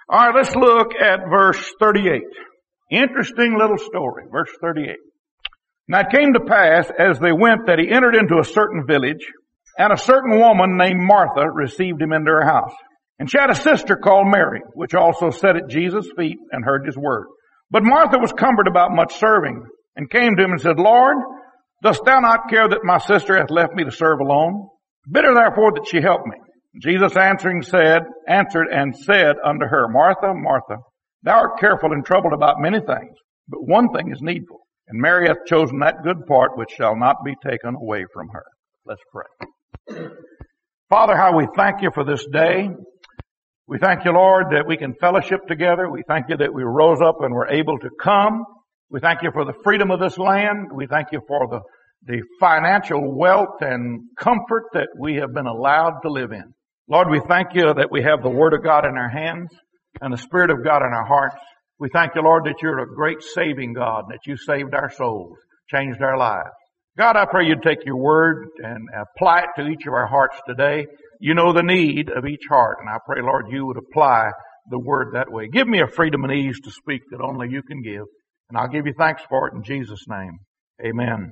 All right, let's look at verse 38. Interesting little story, verse 38. Now it came to pass as they went that he entered into a certain village, and a certain woman named Martha received him into her house. And she had a sister called Mary, which also sat at Jesus' feet and heard his word. But Martha was cumbered about much serving, and came to him and said, Lord, dost thou not care that my sister hath left me to serve alone? Bid her therefore that she help me. Jesus answered and said unto her, Martha, Martha, thou art careful and troubled about many things, but one thing is needful. And Mary hath chosen that good part which shall not be taken away from her. Let's pray. Father, how we thank you for this day. We thank you, Lord, that we can fellowship together. We thank you that we rose up and were able to come. We thank you for the freedom of this land. We thank you for the financial wealth and comfort that we have been allowed to live in. Lord, we thank you that we have the Word of God in our hands and the Spirit of God in our hearts. We thank you, Lord, that you're a great saving God, that you saved our souls, changed our lives. God, I pray you'd take your Word and apply it to each of our hearts today. You know the need of each heart, and I pray, Lord, you would apply the Word that way. Give me a freedom and ease to speak that only you can give, and I'll give you thanks for it in Jesus' name. Amen.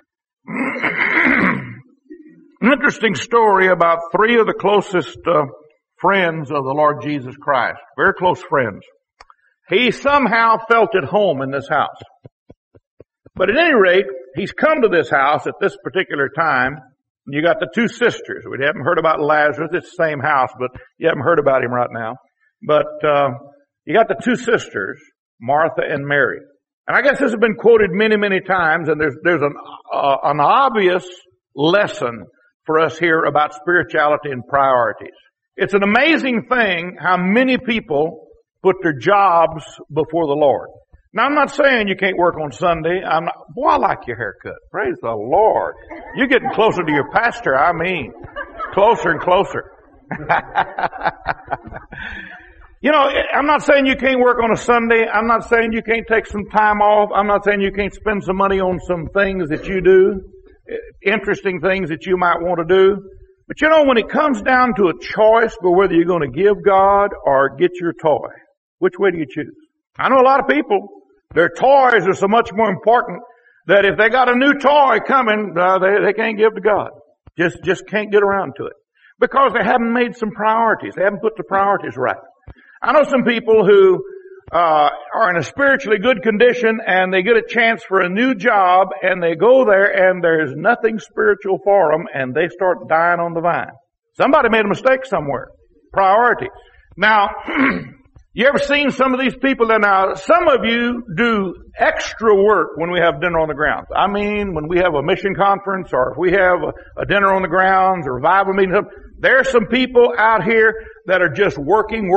An interesting story about three of the closest friends of the Lord Jesus Christ. Very close friends. He somehow felt at home in this house. But at any rate, he's come to this house at this particular time. You got the two sisters. We haven't heard about Lazarus. It's the same house, but you haven't heard about him right now. But you got the two sisters, Martha and Mary. And I guess this has been quoted many, many times, and there's an obvious lesson for us here about spirituality and priorities. It's an amazing thing how many people put their jobs before the Lord. Now, I'm not saying you can't work on Sunday. Boy, I like your haircut. Praise the Lord. You're getting closer to your pastor. I mean, closer and closer. You know, I'm not saying you can't work on a Sunday. I'm not saying you can't take some time off. I'm not saying you can't spend some money on some things that you do, interesting things that you might want to do. But you know, when it comes down to a choice for whether you're going to give God or get your toy, which way do you choose? I know a lot of people, their toys are so much more important that if they got a new toy coming, they can't give to God. Just can't get around to it. Because they haven't made some priorities. They haven't put the priorities right. I know some people who are in a spiritually good condition and they get a chance for a new job and they go there and there's nothing spiritual for them and they start dying on the vine. Somebody made a mistake somewhere. Priorities. Now, you ever seen some of these people? Now, some of you do extra work when we have dinner on the grounds. I mean, when we have a mission conference or if we have a dinner on the grounds or revival meeting, there's some people out here that are just working.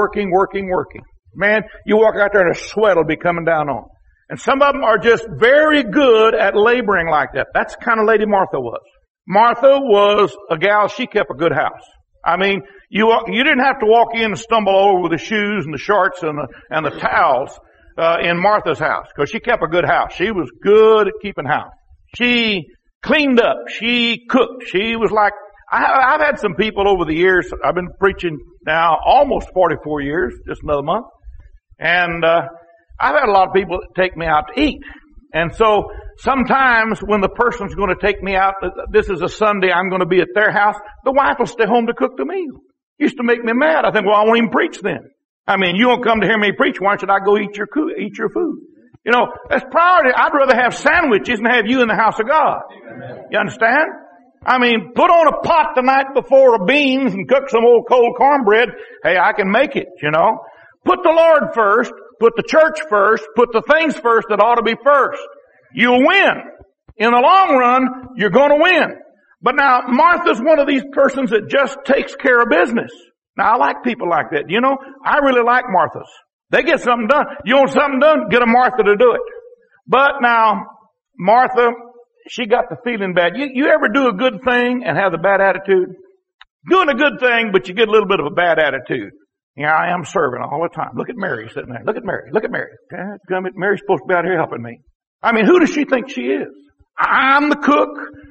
Man, you walk out there and a sweat will be coming down on. And some of them are just very good at laboring like that. That's the kind of lady Martha was. Martha was a gal, she kept a good house. I mean, you didn't have to walk in and stumble over with the shoes and the shorts and the towels in Martha's house, because she kept a good house. She was good at keeping house. She cleaned up. She cooked. She was like, I've had some people over the years. I've been preaching now almost 44 years, just another month. And I've had a lot of people take me out to eat. And so sometimes when the person's going to take me out, this is a Sunday, I'm going to be at their house, the wife will stay home to cook the meal. Used to make me mad. I think, well, I won't even preach then. I mean, you won't come to hear me preach. Why should I go eat your food? You know, that's priority. I'd rather have sandwiches than have you in the house of God. You understand? I mean, put on a pot the night before of beans and cook some old cold cornbread. Hey, I can make it, you know. Put the Lord first. Put the church first. Put the things first that ought to be first. You'll win. In the long run, you're going to win. But now, Martha's one of these persons that just takes care of business. Now, I like people like that. You know, I really like Marthas. They get something done. You want something done? Get a Martha to do it. But now, Martha, she got the feeling bad. You ever do a good thing and have the bad attitude? Doing a good thing, but you get a little bit of a bad attitude. Yeah, I am serving all the time. Look at Mary sitting there. Look at Mary. Look at Mary. Mary's supposed to be out here helping me. I mean, who does she think she is? I'm the cook.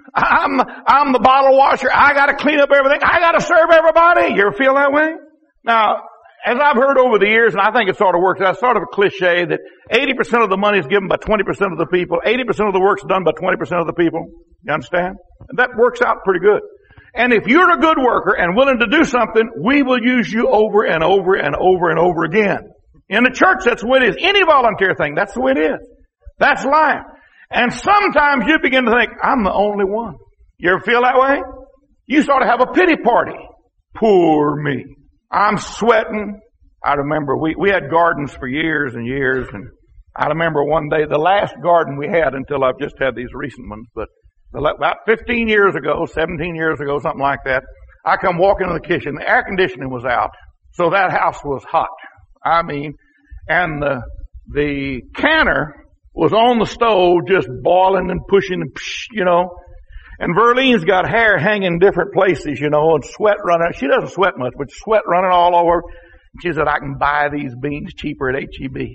I'm the bottle washer. I got to clean up everything. I got to serve everybody. You ever feel that way? Now, as I've heard over the years, and I think it sort of works out, sort of a cliche that 80% of the money is given by 20% of the people, 80% of the work's done by 20% of the people. You understand? And that works out pretty good. And if you're a good worker and willing to do something, we will use you over and over and over and over again. In the church, that's the way it is. Any volunteer thing, that's the way it is. That's life. And sometimes you begin to think, I'm the only one. You ever feel that way? You sort of have a pity party. Poor me. I'm sweating. I remember we had gardens for years and years, and I remember one day, the last garden we had until I've just had these recent ones, but about 15 years ago, 17 years ago, something like that, I come walking in the kitchen. The air conditioning was out, so that house was hot. I mean, and the canner was on the stove just boiling and pushing and you know. And Verlene's got hair hanging different places, you know, and sweat running. She doesn't sweat much, but sweat running all over. She said, I can buy these beans cheaper at H-E-B.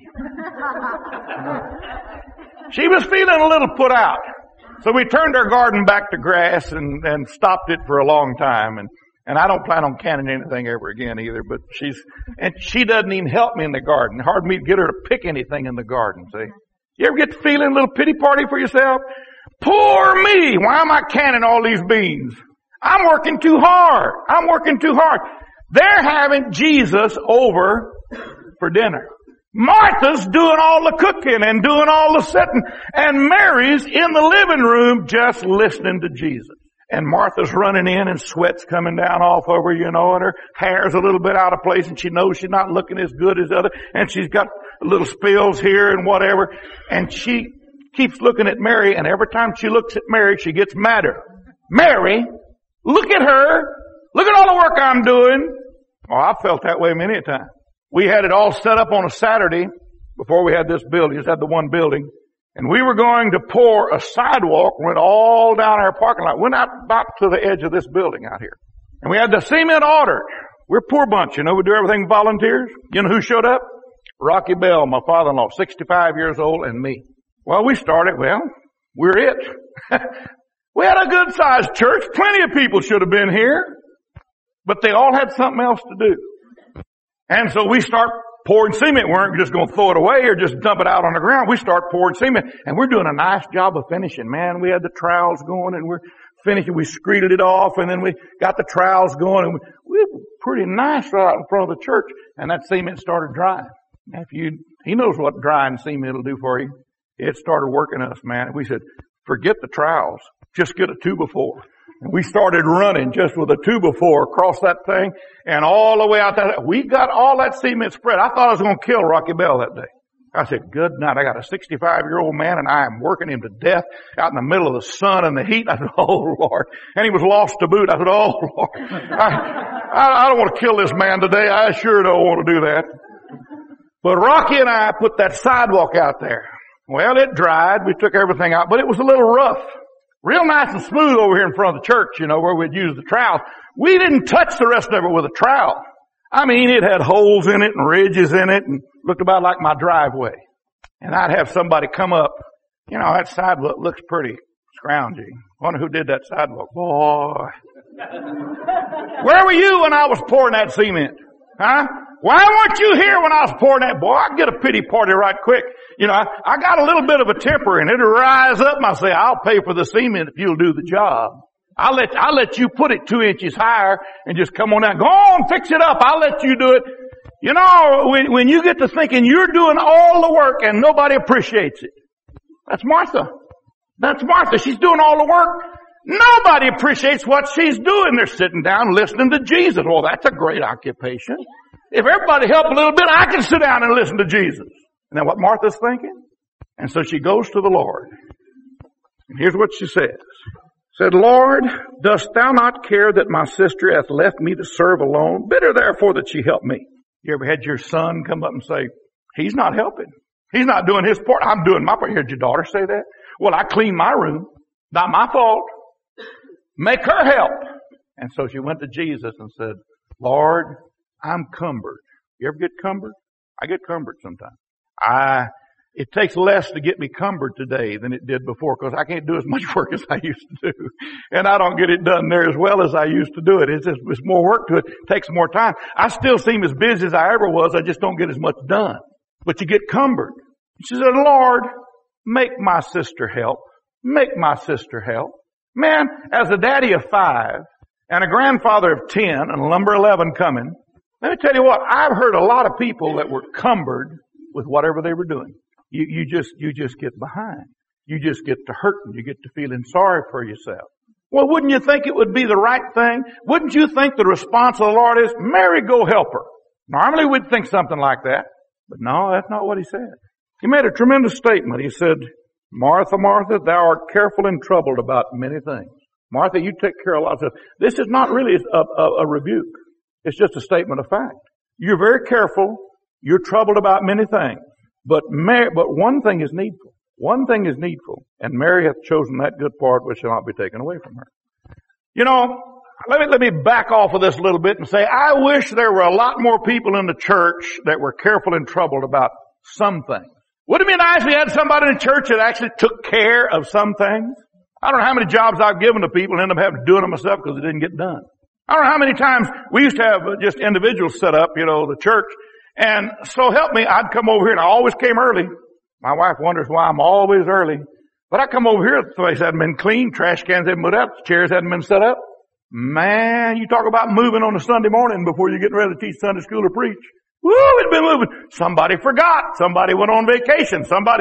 She was feeling a little put out. So we turned our garden back to grass and stopped it for a long time. And I don't plan on canning anything ever again either, but she doesn't even help me in the garden. Hard for me to get her to pick anything in the garden, see. You ever get to feeling a little pity party for yourself? Poor me! Why am I canning all these beans? I'm working too hard. I'm working too hard. They're having Jesus over for dinner. Martha's doing all the cooking and doing all the sitting, and Mary's in the living room just listening to Jesus. And Martha's running in and sweat's coming down off over, you know, and her hair's a little bit out of place, and she knows she's not looking as good as other, and she's got little spills here and whatever, and she keeps looking at Mary, and every time she looks at Mary, she gets madder. Mary, look at her. Look at all the work I'm doing. Oh, I've felt that way many a time. We had it all set up on a Saturday before we had this building. Just had the one building. And we were going to pour a sidewalk, went all down our parking lot, went out about to the edge of this building out here. And we had the cement ordered. We're a poor bunch, you know, we do everything volunteers. You know who showed up? Rocky Bell, my father-in-law, 65 years old, and me. Well, we started, we're it. We had a good sized church. Plenty of people should have been here. But they all had something else to do. And so we start pouring cement. We weren't just going to throw it away or just dump it out on the ground. We start pouring cement. And we're doing a nice job of finishing. Man, we had the trowels going and we're finishing. We screeded it off and then we got the trowels going. And we were pretty nice right out in front of the church. And that cement started drying. He knows what drying cement will do for you. It started working us, man. And we said, forget the trowels. Just get a 2x4. And we started running just with a 2x4 across that thing and all the way out there. We got all that cement spread. I thought I was going to kill Rocky Bell that day. I said, good night. I got a 65-year-old man and I am working him to death out in the middle of the sun and the heat. I said, oh Lord. And he was lost to boot. I said, oh Lord. I don't want to kill this man today. I sure don't want to do that. But Rocky and I put that sidewalk out there. Well, it dried. We took everything out, but it was a little rough. Real nice and smooth over here in front of the church, you know, where we'd use the trowel. We didn't touch the rest of it with a trowel. I mean, it had holes in it and ridges in it and looked about like my driveway. And I'd have somebody come up. You know, that sidewalk looks pretty scroungy. Wonder who did that sidewalk. Boy. Where were you when I was pouring that cement? Huh? Why weren't you here when I was pouring that? Boy, I'd get a pity party right quick. You know, I got a little bit of a temper and it'll rise up and I'll say, I'll pay for the cement if you'll do the job. I'll let you put it 2 inches higher and just come on down. Go on, fix it up. I'll let you do it. You know, when you get to thinking you're doing all the work and nobody appreciates it. That's Martha. That's Martha. She's doing all the work. Nobody appreciates what she's doing. They're sitting down listening to Jesus. Well, that's a great occupation. If everybody help a little bit, I can sit down and listen to Jesus. And then what Martha's thinking? And so she goes to the Lord. And here's what she says. Said, Lord, dost thou not care that my sister hath left me to serve alone? Bid her therefore that she help me. You ever had your son come up and say, he's not helping. He's not doing his part. I'm doing my part. You heard your daughter say that? Well, I clean my room. Not my fault. Make her help. And so she went to Jesus and said, Lord, I'm cumbered. You ever get cumbered? I get cumbered sometimes. It takes less to get me cumbered today than it did before because I can't do as much work as I used to do. And I don't get it done there as well as I used to do it. It's more work to it. It takes more time. I still seem as busy as I ever was. I just don't get as much done. But you get cumbered. She said, Lord, make my sister help. Make my sister help. Man, as a daddy of 5 and a grandfather of 10 and number 11 coming, let me tell you what, I've heard a lot of people that were cumbered with whatever they were doing. You just get behind. You just get to hurting. You get to feeling sorry for yourself. Well, wouldn't you think it would be the right thing? Wouldn't you think the response of the Lord is, Mary, go help her? Normally we'd think something like that. But no, that's not what he said. He made a tremendous statement. He said, Martha, Martha, thou art careful and troubled about many things. Martha, you take care of a lot of stuff. This is not really a rebuke. It's just a statement of fact. You're very careful. You're troubled about many things. But one thing is needful. One thing is needful. And Mary hath chosen that good part which shall not be taken away from her. You know, let me back off of this a little bit and say, I wish there were a lot more people in the church that were careful and troubled about some things. Wouldn't it be nice if we had somebody in the church that actually took care of some things? I don't know how many jobs I've given to people and end up having to do them myself because it didn't get done. I don't know how many times we used to have just individuals set up, the church. And so help me, I'd come over here and I always came early. My wife wonders why I'm always early. But I come over here, the place hadn't been cleaned, trash cans hadn't moved out, chairs hadn't been set up. Man, you talk about moving on a Sunday morning before you're getting ready to teach Sunday school or preach. Woo, it'd been moving. Somebody forgot. Somebody went on vacation.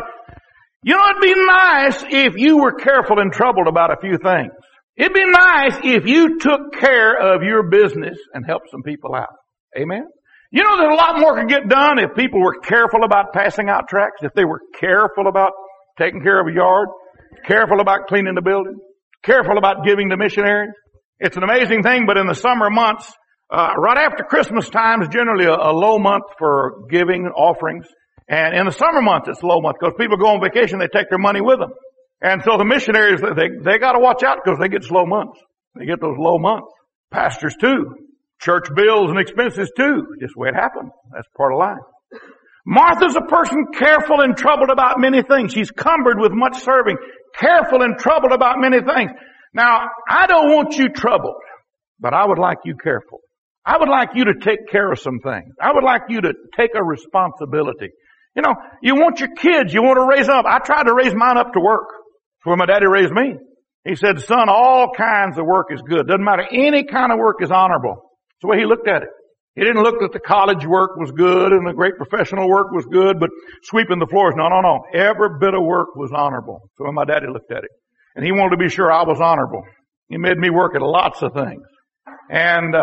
It'd be nice if you were careful and troubled about a few things. It'd be nice if you took care of your business and helped some people out. Amen? There's a lot more could get done if people were careful about passing out tracts, if they were careful about taking care of a yard, careful about cleaning the building, careful about giving to missionaries. It's an amazing thing, but in the summer months, right after Christmas time is generally a low month for giving offerings. And in the summer months, it's a low month because people go on vacation, they take their money with them. And so the missionaries, they got to watch out because they get slow months. They get those low months. Pastors too. Church bills and expenses too. Just the way it happens. That's part of life. Martha's a person careful and troubled about many things. She's cumbered with much serving. Careful and troubled about many things. Now, I don't want you troubled, but I would like you careful. I would like you to take care of some things. I would like you to take a responsibility. You want your kids, you want to raise them up. I tried to raise mine up to work. That's where my daddy raised me. He said, son, all kinds of work is good. Doesn't matter. Any kind of work is honorable. That's the way he looked at it. He didn't look that the college work was good and the great professional work was good, but sweeping the floors, no. Every bit of work was honorable. That's the way my daddy looked at it. And he wanted to be sure I was honorable. He made me work at lots of things. And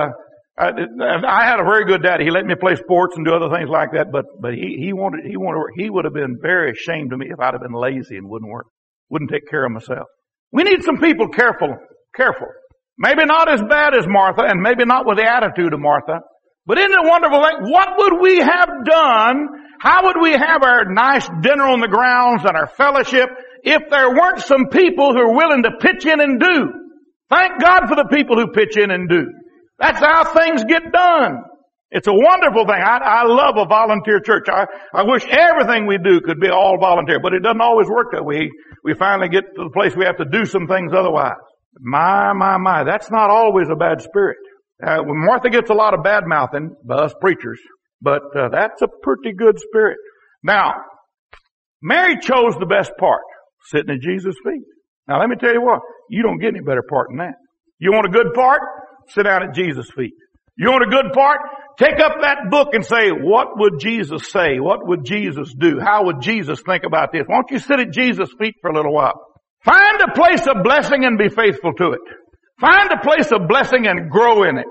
I had a very good daddy. He let me play sports and do other things like that, but he wanted to work. He would have been very ashamed of me if I'd have been lazy and wouldn't work. Wouldn't take care of myself. We need some people careful. Maybe not as bad as Martha and maybe not with the attitude of Martha. But isn't it wonderful? What would we have done? How would we have our nice dinner on the grounds and our fellowship if there weren't some people who are willing to pitch in and do? Thank God for the people who pitch in and do. That's how things get done. It's a wonderful thing. I love a volunteer church. I wish everything we do could be all volunteer, but it doesn't always work that way. We finally get to the place we have to do some things otherwise. My, that's not always a bad spirit. When Martha gets a lot of bad mouthing by us preachers, but that's a pretty good spirit. Now, Mary chose the best part, sitting at Jesus' feet. Now let me tell you what, you don't get any better part than that. You want a good part? Sit down at Jesus' feet. You want a good part? Take up that book and say, what would Jesus say? What would Jesus do? How would Jesus think about this? Why don't you sit at Jesus' feet for a little while? Find a place of blessing and be faithful to it. Find a place of blessing and grow in it.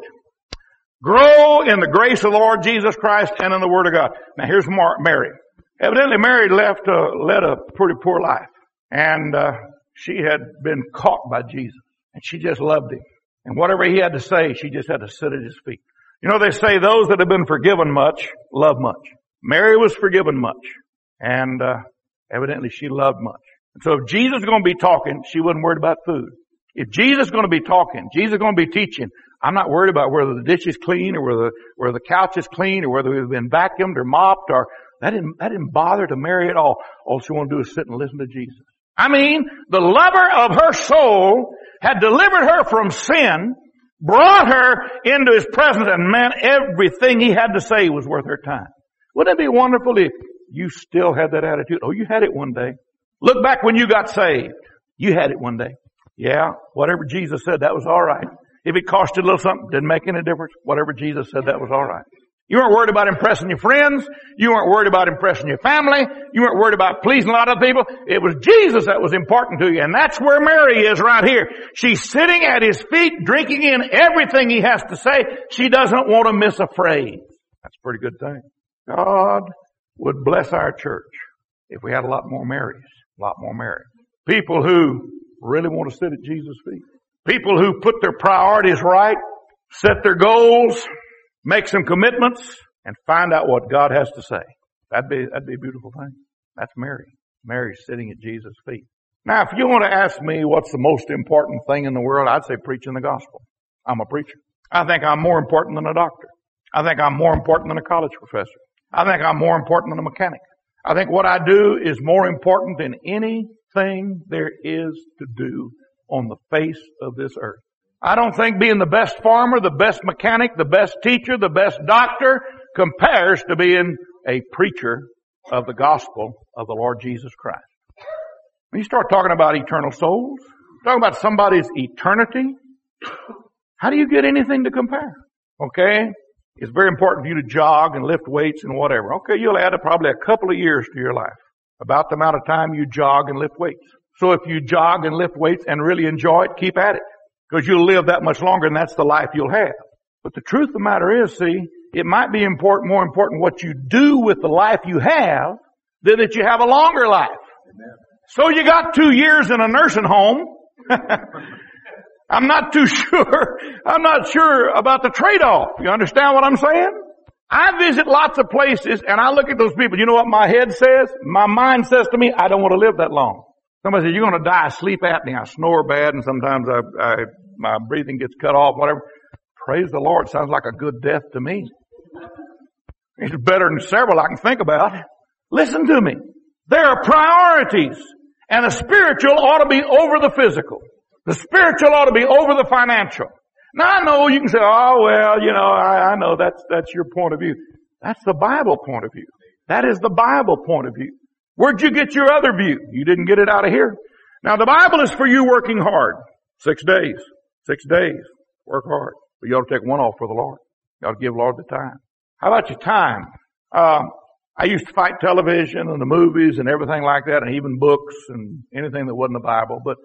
Grow in the grace of the Lord Jesus Christ and in the Word of God. Now here's Mary. Evidently Mary led a pretty poor life. And she had been caught by Jesus. And she just loved him. And whatever he had to say, she just had to sit at his feet. They say those that have been forgiven much, love much. Mary was forgiven much. And evidently she loved much. And so if Jesus is going to be talking, she wasn't worried about food. If Jesus is going to be talking, Jesus is going to be teaching, I'm not worried about whether the ditch is clean or whether the couch is clean or whether we've been vacuumed or mopped or That didn't bother to Mary at all. All she wanted to do is sit and listen to Jesus. I mean, the lover of her soul had delivered her from sin, brought her into His presence, and man, everything He had to say was worth her time. Wouldn't it be wonderful if you still had that attitude? Oh, you had it one day. Look back when you got saved. You had it one day. Yeah, whatever Jesus said, that was all right. If it cost you a little something, didn't make any difference. Whatever Jesus said, that was all right. You weren't worried about impressing your friends. You weren't worried about impressing your family. You weren't worried about pleasing a lot of people. It was Jesus that was important to you. And that's where Mary is right here. She's sitting at His feet, drinking in everything He has to say. She doesn't want to miss a phrase. That's a pretty good thing. God would bless our church if we had a lot more Marys. A lot more Marys. People who really want to sit at Jesus' feet. People who put their priorities right, set their goals, make some commitments, and find out what God has to say. That'd be a beautiful thing. That's Mary. Mary's sitting at Jesus' feet. Now, if you want to ask me what's the most important thing in the world, I'd say preaching the gospel. I'm a preacher. I think I'm more important than a doctor. I think I'm more important than a college professor. I think I'm more important than a mechanic. I think what I do is more important than anything there is to do on the face of this earth. I don't think being the best farmer, the best mechanic, the best teacher, the best doctor compares to being a preacher of the gospel of the Lord Jesus Christ. When you start talking about eternal souls, talking about somebody's eternity, how do you get anything to compare? Okay? It's very important for you to jog and lift weights and whatever. Okay, you'll add probably a couple of years to your life. About the amount of time you jog and lift weights. So if you jog and lift weights and really enjoy it, keep at it. Because you'll live that much longer and that's the life you'll have. But the truth of the matter is, see, it might be more important what you do with the life you have than that you have a longer life. Amen. So you got 2 years in a nursing home. I'm not sure about the trade-off. You understand what I'm saying? I visit lots of places and I look at those people. You know what my head says? My mind says to me, I don't want to live that long. Somebody says, you're going to die of sleep apnea. I snore bad and sometimes my breathing gets cut off, whatever. Praise the Lord. Sounds like a good death to me. It's better than several I can think about. Listen to me. There are priorities, and the spiritual ought to be over the physical. The spiritual ought to be over the financial. Now I know you can say, oh well, you know, I know that's your point of view. That's the Bible point of view. That is the Bible point of view. Where'd you get your other view? You didn't get it out of here. Now the Bible is for you working hard. 6 days. 6 days. Work hard. But you ought to take one off for the Lord. You ought to give the Lord the time. How about your time? I used to fight television and the movies and everything like that, and even books and anything that wasn't the Bible. But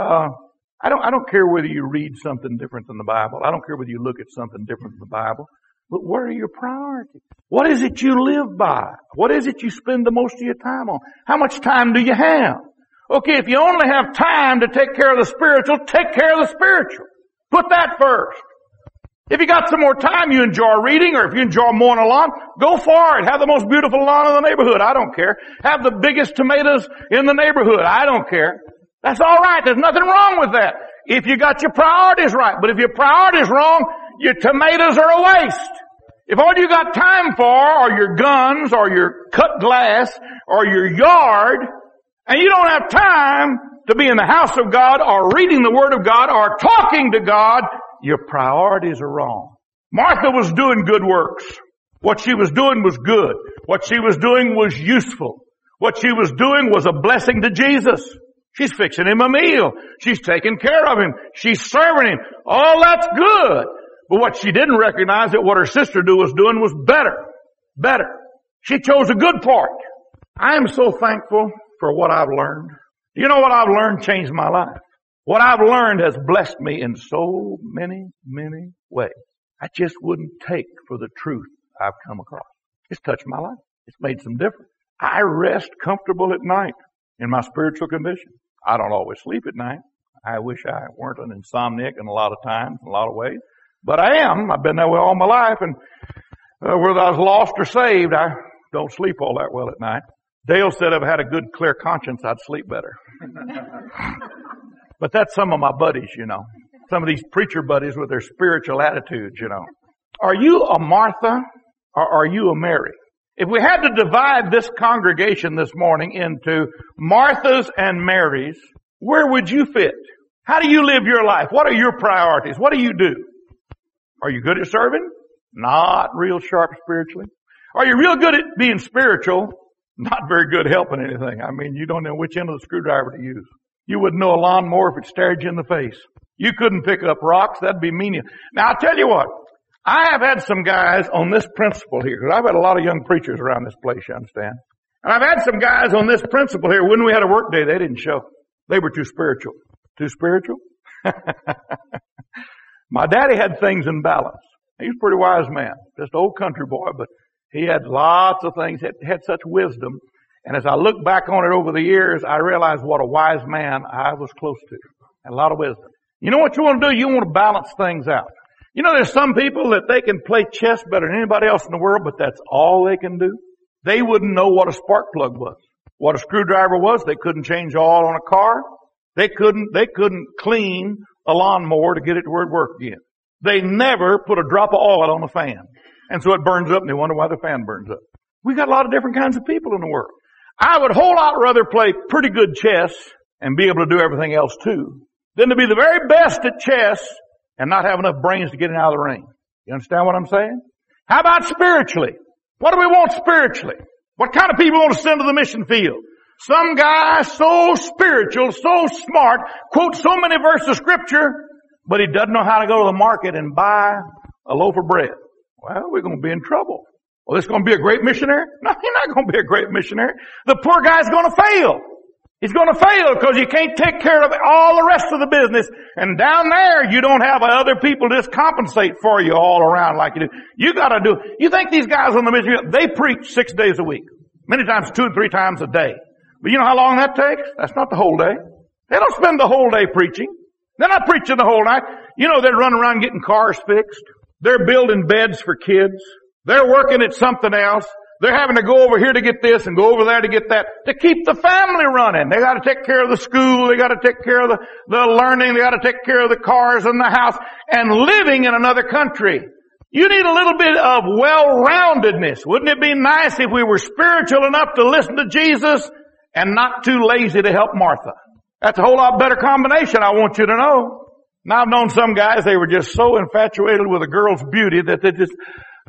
I don't care whether you read something different than the Bible. I don't care whether you look at something different than the Bible. But what are your priorities? What is it you live by? What is it you spend the most of your time on? How much time do you have? Okay, if you only have time to take care of the spiritual, take care of the spiritual. Put that first. If you got some more time you enjoy reading, or if you enjoy mowing a lawn, go for it. Have the most beautiful lawn in the neighborhood. I don't care. Have the biggest tomatoes in the neighborhood. I don't care. That's all right. There's nothing wrong with that. If you got your priorities right. But if your priorities wrong, your tomatoes are a waste. If all you got time for are your guns or your cut glass or your yard, and you don't have time to be in the house of God or reading the Word of God or talking to God, your priorities are wrong. Martha was doing good works. What she was doing was good. What she was doing was useful. What she was doing was a blessing to Jesus. She's fixing him a meal. She's taking care of him. She's serving him. All that's good. But what she didn't recognize that what her sister was doing was better. Better. She chose a good part. I am so thankful for what I've learned. You know what I've learned changed my life. What I've learned has blessed me in so many, many ways. I just wouldn't take for the truth I've come across. It's touched my life. It's made some difference. I rest comfortable at night in my spiritual condition. I don't always sleep at night. I wish I weren't an insomniac in a lot of times, in a lot of ways. But I am. I've been that way all my life. And whether I was lost or saved, I don't sleep all that well at night. Dale said if I had a good, clear conscience, I'd sleep better. But that's some of my buddies, you know. Some of these preacher buddies with their spiritual attitudes, you know. Are you a Martha or are you a Mary? If we had to divide this congregation this morning into Marthas and Marys, where would you fit? How do you live your life? What are your priorities? What do you do? Are you good at serving? Not real sharp spiritually. Are you real good at being spiritual? Not very good helping anything. I mean, you don't know which end of the screwdriver to use. You wouldn't know a lawnmower if it stared you in the face. You couldn't pick up rocks. That'd be mean. Now, I'll tell you what. I have had some guys on this principle here, because I've had a lot of young preachers around this place, you understand? And I've had some guys on this principle here. When we had a work day, they didn't show. They were too spiritual. Too spiritual? My daddy had things in balance. He was a pretty wise man. Just an old country boy, but he had lots of things, had such wisdom. And as I look back on it over the years, I realized what a wise man I was close to. And a lot of wisdom. You know what you want to do? You want to balance things out. You know, there's some people that they can play chess better than anybody else in the world, but that's all they can do. They wouldn't know what a spark plug was, what a screwdriver was. They couldn't change oil on a car. They couldn't clean a lawnmower to get it to where it worked again. They never put a drop of oil on a fan. And so it burns up and they wonder why the fan burns up. We got a lot of different kinds of people in the world. I would a whole lot rather play pretty good chess and be able to do everything else too than to be the very best at chess and not have enough brains to get it out of the ring. You understand what I'm saying? How about spiritually? What do we want spiritually? What kind of people want to send to the mission field? Some guy so spiritual, so smart, quotes so many verses of scripture, but he doesn't know how to go to the market and buy a loaf of bread. Well, we're going to be in trouble. Well, this is going to be a great missionary? No, he's not going to be a great missionary. The poor guy's going to fail. He's going to fail because you can't take care of all the rest of the business. And down there, you don't have other people just compensate for you all around like you do. You got to do. You think these guys on the mission, they preach 6 days a week, many times 2 and 3 times a day. But you know how long that takes? That's not the whole day. They don't spend the whole day preaching. They're not preaching the whole night. You know, they're running around getting cars fixed. They're building beds for kids. They're working at something else. They're having to go over here to get this and go over there to get that to keep the family running. They got to take care of the school. They got to take care of the learning. They got to take care of the cars and the house and living in another country. You need a little bit of well-roundedness. Wouldn't it be nice if we were spiritual enough to listen to Jesus and not too lazy to help Martha? That's a whole lot better combination, I want you to know. Now, I've known some guys, they were just so infatuated with a girl's beauty that they just,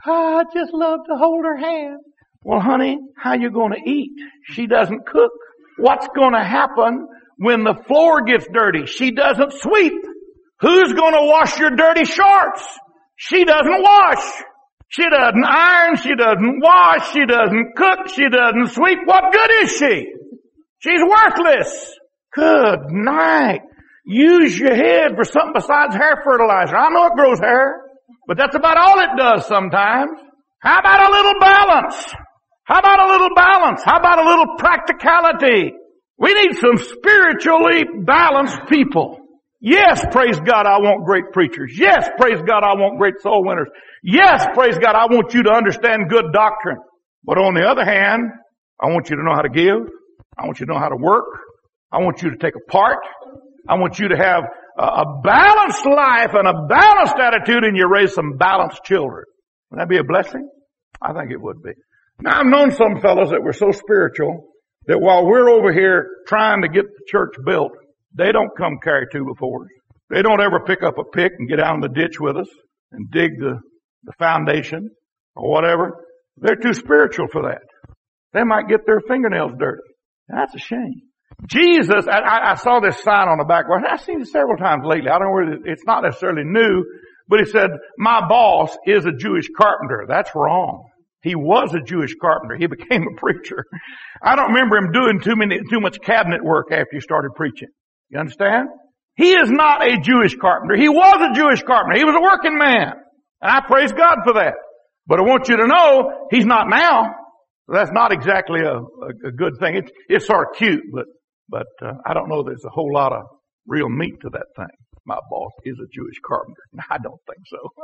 I just love to hold her hand. Well, honey, how you going to eat? She doesn't cook. What's going to happen when the floor gets dirty? She doesn't sweep. Who's going to wash your dirty shorts? She doesn't wash. She doesn't iron. She doesn't wash. She doesn't cook. She doesn't sweep. What good is she? She's worthless. Good night. Use your head for something besides hair fertilizer. I know it grows hair, but that's about all it does sometimes. How about a little balance? How about a little balance? How about a little practicality? We need some spiritually balanced people. Yes, praise God, I want great preachers. Yes, praise God, I want great soul winners. Yes, praise God, I want you to understand good doctrine. But on the other hand, I want you to know how to give. I want you to know how to work. I want you to take a part. I want you to have a balanced life and a balanced attitude, and you raise some balanced children. Would that be a blessing? I think it would be. Now, I've known some fellows that were so spiritual that while we're over here trying to get the church built, they don't come carry 2x4s. They don't ever pick up a pick and get out in the ditch with us and dig the foundation or whatever. They're too spiritual for that. They might get their fingernails dirty. That's a shame. Jesus, I saw this sign on the back wall. I've seen it several times lately. I don't know where it's not necessarily new, but it said, my boss is a Jewish carpenter. That's wrong. He was a Jewish carpenter. He became a preacher. I don't remember him doing too much cabinet work after he started preaching. You understand? He is not a Jewish carpenter. He was a Jewish carpenter. He was a working man. And I praise God for that. But I want you to know, he's not now. That's not exactly a good thing. It's sort of cute, but I don't know there's a whole lot of real meat to that thing. My boss is a Jewish carpenter. I don't think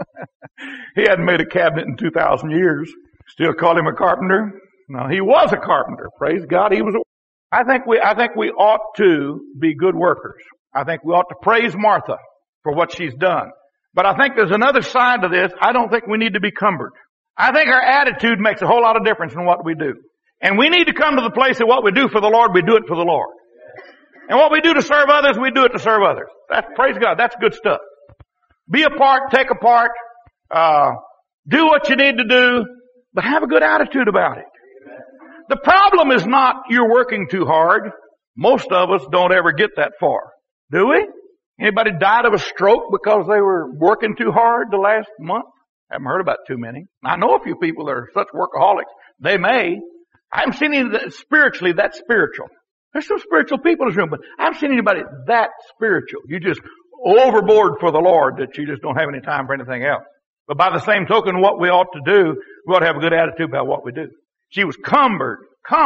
so. He hadn't made a cabinet in 2,000 years. Still call him a carpenter? No, he was a carpenter. Praise God. I think we ought to be good workers. I think we ought to praise Martha for what she's done. But I think there's another side to this. I don't think we need to be cumbered. I think our attitude makes a whole lot of difference in what we do. And we need to come to the place that what we do for the Lord, we do it for the Lord. And what we do to serve others, we do it to serve others. Praise God, that's good stuff. Be a part, take a part, do what you need to do, but have a good attitude about it. The problem is not you're working too hard. Most of us don't ever get that far. Do we? Anybody died of a stroke because they were working too hard the last month? Haven't heard about too many. I know a few people that are such workaholics. They may. I haven't seen any that spiritually that's spiritual. There's some spiritual people in this room, but I haven't seen anybody that spiritual. You just overboard for the Lord that you just don't have any time for anything else. But by the same token, what we ought to do, we ought to have a good attitude about what we do. She was cumbered.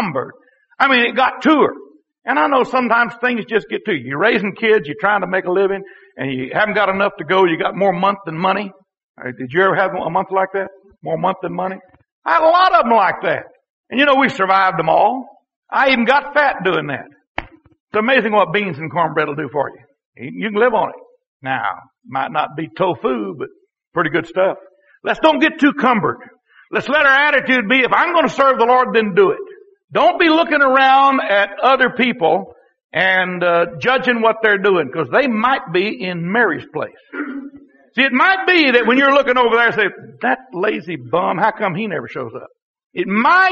I mean, it got to her. And I know sometimes things just get to you. You're raising kids, you're trying to make a living, and you haven't got enough to go. You got more month than money. Did you ever have a month like that? More month than money? I had a lot of them like that. And you know, we survived them all. I even got fat doing that. It's amazing what beans and cornbread will do for you. You can live on it. Now, might not be tofu, but pretty good stuff. Let's don't get too cumbered. Let's let our attitude be, if I'm going to serve the Lord, then do it. Don't be looking around at other people and judging what they're doing, because they might be in Mary's place. See, it might be that when you're looking over there and say, that lazy bum, how come he never shows up? It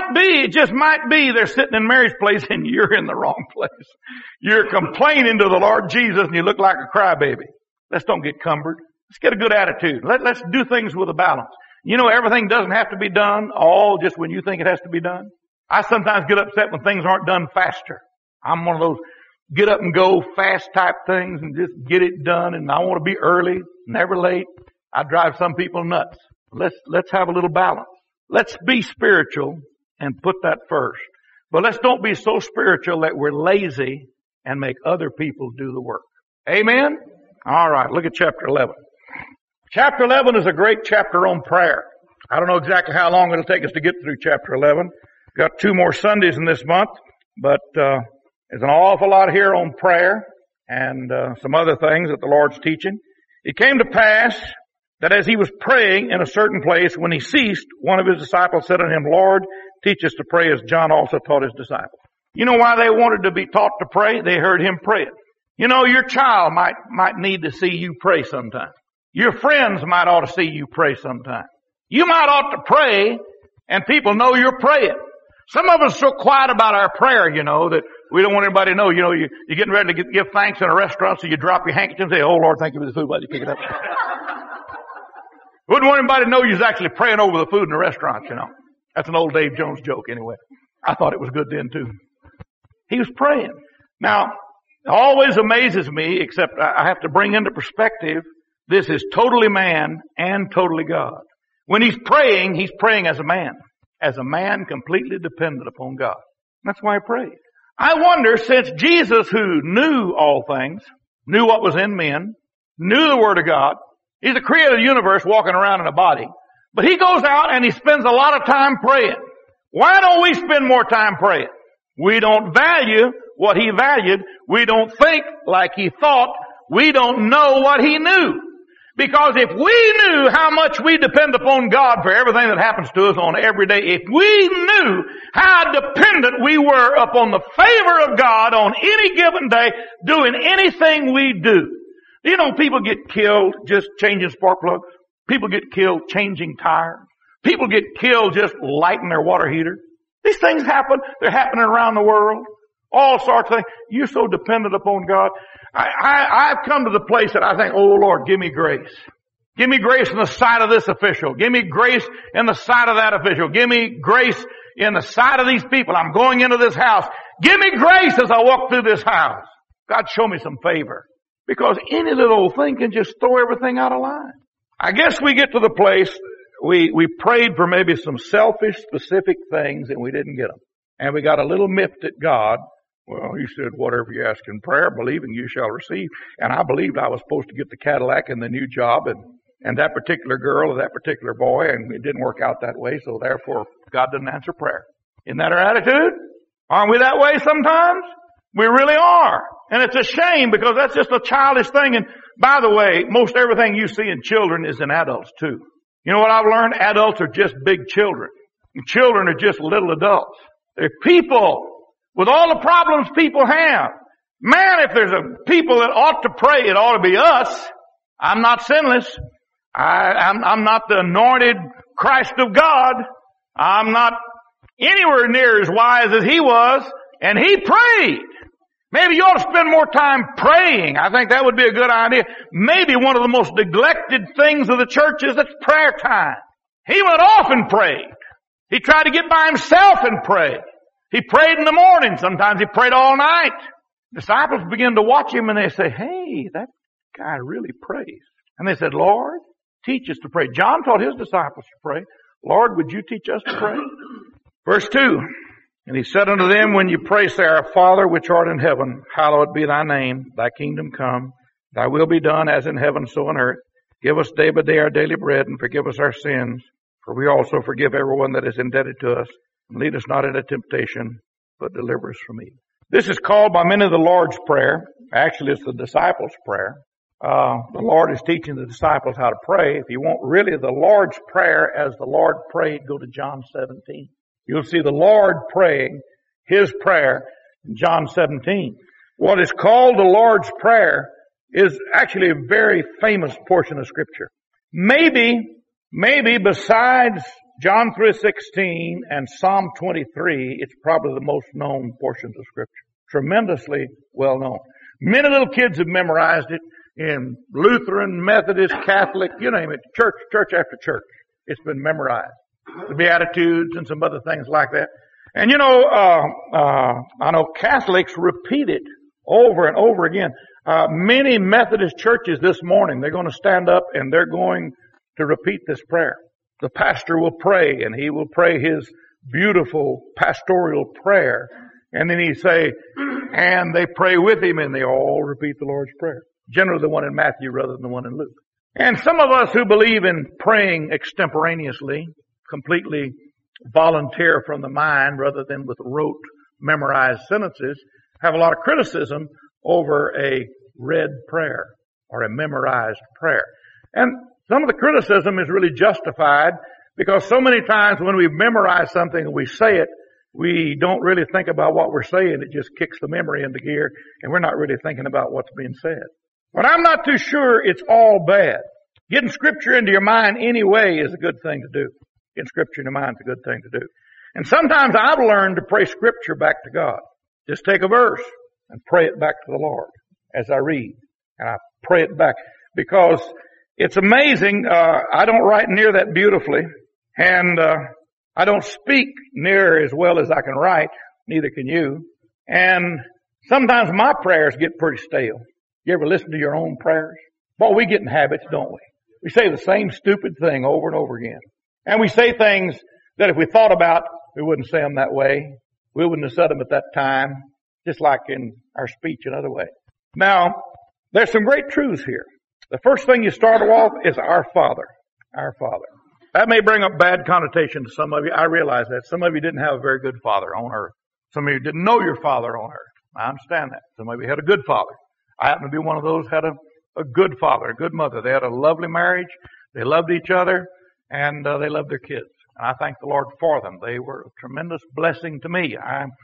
just might be they're sitting in Mary's place and you're in the wrong place. You're complaining to the Lord Jesus and you look like a crybaby. Let's don't get cumbered. Let's get a good attitude. Let's do things with a balance. You know, everything doesn't have to be done all just when you think it has to be done. I sometimes get upset when things aren't done faster. I'm one of those get up and go fast type things and just get it done, and I want to be early, never late. I drive some people nuts. Let's have a little balance. Let's be spiritual and put that first. But let's don't be so spiritual that we're lazy and make other people do the work. Amen? All right, look at chapter 11. Chapter 11 is a great chapter on prayer. I don't know exactly how long it'll take us to get through chapter 11. Got 2 more Sundays in this month, but there's an awful lot here on prayer and some other things that the Lord's teaching. It came to pass that as he was praying in a certain place, when he ceased, one of his disciples said unto him, Lord, teach us to pray as John also taught his disciples. You know why they wanted to be taught to pray? They heard him praying. You know, your child might need to see you pray sometime. Your friends might ought to see you pray sometime. You might ought to pray and people know you're praying. Some of us are so quiet about our prayer, you know, that we don't want anybody to know. You know, you're getting ready to give thanks in a restaurant, so you drop your handkerchief and say, oh, Lord, thank you for the food while you pick it up. Wouldn't want anybody to know you're actually praying over the food in the restaurant, you know. That's an old Dave Jones joke anyway. I thought it was good then too. He was praying. Now, it always amazes me, except I have to bring into perspective, this is totally man and totally God. When he's praying as a man. As a man completely dependent upon God. That's why he prayed. I wonder, since Jesus, who knew all things, knew what was in men, knew the Word of God, he's the creator of the universe walking around in a body, but he goes out and he spends a lot of time praying. Why don't we spend more time praying? We don't value what he valued. We don't think like he thought. We don't know what he knew. Because if we knew how much we depend upon God for everything that happens to us on every day, if we knew how dependent we were upon the favor of God on any given day, doing anything we do. You know, people get killed just changing spark plugs. People get killed changing tires. People get killed just lighting their water heater. These things happen. They're happening around the world. All sorts of things. You're so dependent upon God. I've come to the place that I think, oh Lord, give me grace. Give me grace in the sight of this official. Give me grace in the sight of that official. Give me grace in the sight of these people. I'm going into this house. Give me grace as I walk through this house. God, show me some favor. Because any little old thing can just throw everything out of line. I guess we get to the place we prayed for maybe some selfish, specific things and we didn't get them. And we got a little miffed at God. Well, he said, whatever you ask in prayer, believing you shall receive. And I believed I was supposed to get the Cadillac and the new job and that particular girl or that particular boy, and it didn't work out that way, so therefore God didn't answer prayer. Isn't that our attitude? Aren't we that way sometimes? We really are. And it's a shame because that's just a childish thing. And by the way, most everything you see in children is in adults too. You know what I've learned? Adults are just big children. And children are just little adults. They're people with all the problems people have. Man, if there's a people that ought to pray, it ought to be us. I'm not sinless. I'm not the anointed Christ of God. I'm not anywhere near as wise as he was. And he prayed. Maybe you ought to spend more time praying. I think that would be a good idea. Maybe one of the most neglected things of the church is it's prayer time. He went off and prayed. He tried to get by himself and pray. He prayed in the morning. Sometimes he prayed all night. Disciples begin to watch him and they say, hey, that guy really prays. And they said, Lord, teach us to pray. John taught his disciples to pray. Lord, would you teach us to pray? Verse 2. And he said unto them, when you pray, say, Our Father which art in heaven, hallowed be thy name. Thy kingdom come. Thy will be done as in heaven, so on earth. Give us day by day our daily bread, and forgive us our sins. For we also forgive everyone that is indebted to us. And lead us not into temptation, but deliver us from evil. This is called by many the Lord's Prayer. Actually, it's the disciples' prayer. The Lord is teaching the disciples how to pray. If you want really the Lord's Prayer as the Lord prayed, go to John 17. You'll see the Lord praying His prayer in John 17. What is called the Lord's Prayer is actually a very famous portion of Scripture. Maybe besides John 3:16 and Psalm 23, it's probably the most known portions of Scripture. Tremendously well known. Many little kids have memorized it in Lutheran, Methodist, Catholic, you name it, church after church. It's been memorized. The Beatitudes and some other things like that. And I know Catholics repeat it over and over again. Many Methodist churches this morning, they're going to stand up and they're going to repeat this prayer. The pastor will pray and he will pray his beautiful pastoral prayer. And then he say, and they pray with him and they all repeat the Lord's Prayer. Generally the one in Matthew rather than the one in Luke. And some of us who believe in praying extemporaneously, completely volunteer from the mind rather than with rote memorized sentences, have a lot of criticism over a read prayer or a memorized prayer. And some of the criticism is really justified because so many times when we memorize something and we say it, we don't really think about what we're saying. It just kicks the memory into gear and we're not really thinking about what's being said. But I'm not too sure it's all bad. Getting Scripture into your mind anyway is a good thing to do. Getting Scripture in your mind is a good thing to do. And sometimes I've learned to pray Scripture back to God. Just take a verse and pray it back to the Lord as I read. And I pray it back. Because it's amazing, I don't write near that beautifully. And I don't speak near as well as I can write. Neither can you. And sometimes my prayers get pretty stale. You ever listen to your own prayers? Well, we get in habits, don't we? We say the same stupid thing over and over again. And we say things that if we thought about, we wouldn't say them that way. We wouldn't have said them at that time, just like in our speech another way. Now, there's some great truths here. The first thing you start off is our Father. Our Father. That may bring up bad connotation to some of you. I realize that. Some of you didn't have a very good father on earth. Some of you didn't know your father on earth. I understand that. Some of you had a good father. I happen to be one of those who had a good father, a good mother. They had a lovely marriage. They loved each other, and they loved their kids. And I thank the Lord for them. They were a tremendous blessing to me.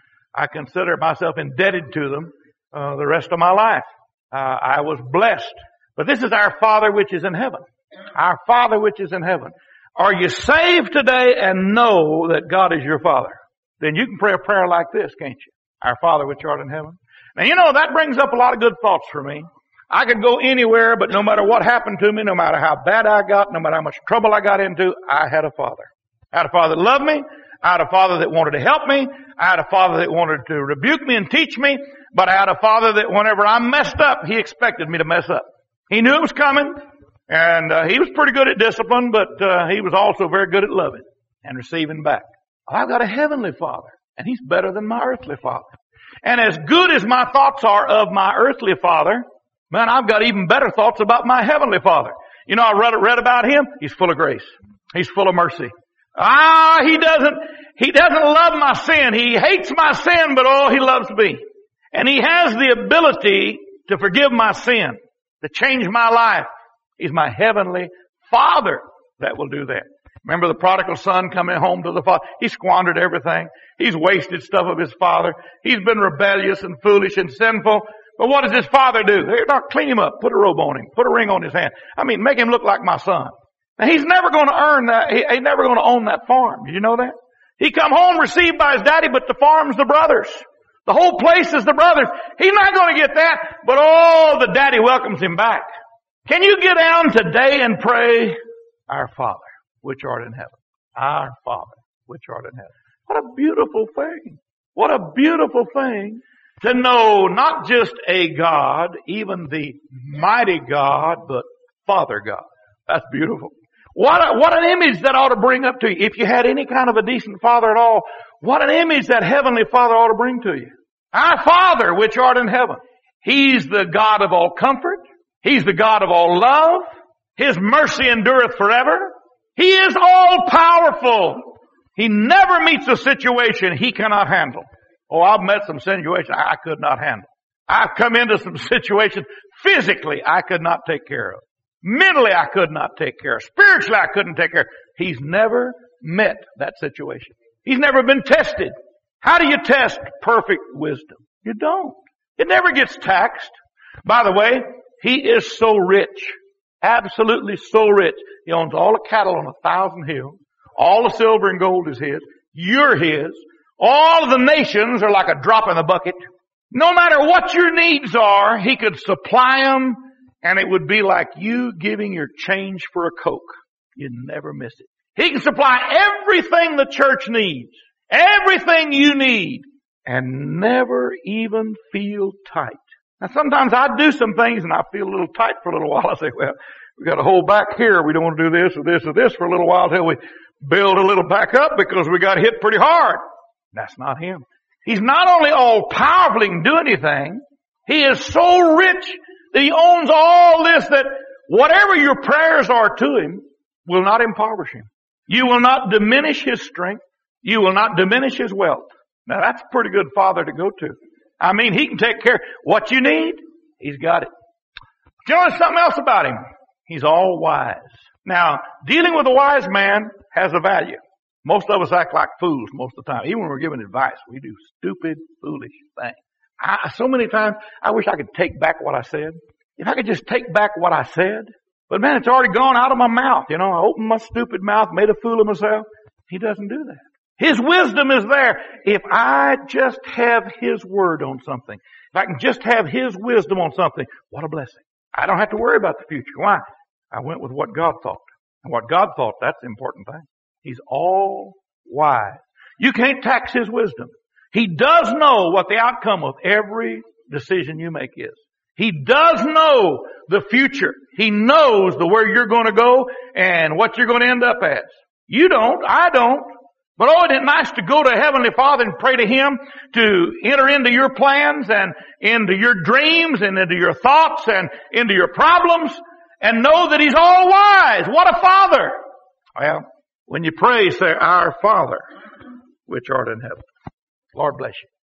I consider myself indebted to them the rest of my life. I was blessed. But this is our Father which is in heaven. Our Father which is in heaven. Are you saved today and know that God is your Father? Then you can pray a prayer like this, can't you? Our Father which art in heaven. Now, that brings up a lot of good thoughts for me. I could go anywhere, but no matter what happened to me, no matter how bad I got, no matter how much trouble I got into, I had a Father. I had a Father that loved me. I had a Father that wanted to help me. I had a Father that wanted to rebuke me and teach me. But I had a Father that whenever I messed up, He expected me to mess up. He knew it was coming, and He was pretty good at discipline, but He was also very good at loving and receiving back. I've got a heavenly Father, and He's better than my earthly father. And as good as my thoughts are of my earthly father, man, I've got even better thoughts about my heavenly Father. I read about Him. He's full of grace. He's full of mercy. He doesn't love my sin. He hates my sin, but He loves me. And He has the ability to forgive my sin, to change my life. He's my heavenly Father. that will do that. Remember the prodigal son coming home to the father? He squandered everything. He's wasted stuff of his father. He's been rebellious and foolish and sinful. But what does his father do? Hey, now clean him up. Put a robe on him. Put a ring on his hand. I mean, make him look like my son. Now he's never going to earn that. He's never going to own that farm. Did you know that? He come home received by his daddy, but the farm's the brothers. The whole place is the brothers. He's not going to get that, but the daddy welcomes him back. Can you get down today and pray, Our Father, which art in heaven? Our Father, which art in heaven. What a beautiful thing. What a beautiful thing to know not just a God, even the mighty God, but Father God. That's beautiful. What an image that ought to bring up to you. If you had any kind of a decent father at all, what an image that heavenly Father ought to bring to you. Our Father, which art in heaven. He's the God of all comfort. He's the God of all love. His mercy endureth forever. He is all powerful. He never meets a situation he cannot handle. Oh, I've met some situations I could not handle. I've come into some situations physically I could not take care of. Mentally I could not take care of. Spiritually I couldn't take care of. He's never met that situation. He's never been tested. How do you test perfect wisdom? You don't. It never gets taxed. By the way, He is so rich. Absolutely so rich. He owns all the cattle on 1,000 hills. All the silver and gold is His. You're His. All of the nations are like a drop in the bucket. No matter what your needs are, He could supply them, and it would be like you giving your change for a Coke. You'd never miss it. He can supply everything the church needs, everything you need, and never even feel tight. Now sometimes I do some things and I feel a little tight for a little while. I say, well, we got to hold back here. We don't want to do this or this or this for a little while till we build a little back up because we got hit pretty hard. That's not Him. He's not only all powerful, He can do anything. He is so rich that He owns all this that whatever your prayers are to Him will not impoverish Him. You will not diminish His strength. You will not diminish His wealth. Now that's a pretty good Father to go to. I mean, He can take care of what you need. He's got it. But you know, there's something else about Him. He's all wise. Now, dealing with a wise man has a value. Most of us act like fools most of the time. Even when we're giving advice, we do stupid, foolish things. So many times, I wish I could take back what I said. If I could just take back what I said. But man, it's already gone out of my mouth. You know, I opened my stupid mouth, made a fool of myself. He doesn't do that. His wisdom is there. If I just have His word on something, if I can just have His wisdom on something, what a blessing. I don't have to worry about the future. Why? I went with what God thought. And what God thought, that's the important thing. He's all wise. You can't tax His wisdom. He does know what the outcome of every decision you make is. He does know the future. He knows where you're going to go and what you're going to end up as. You don't. I don't. But isn't it nice to go to Heavenly Father and pray to Him to enter into your plans and into your dreams and into your thoughts and into your problems and know that He's all wise. What a Father! Well, when you pray, say, Our Father, which art in heaven. Lord bless you.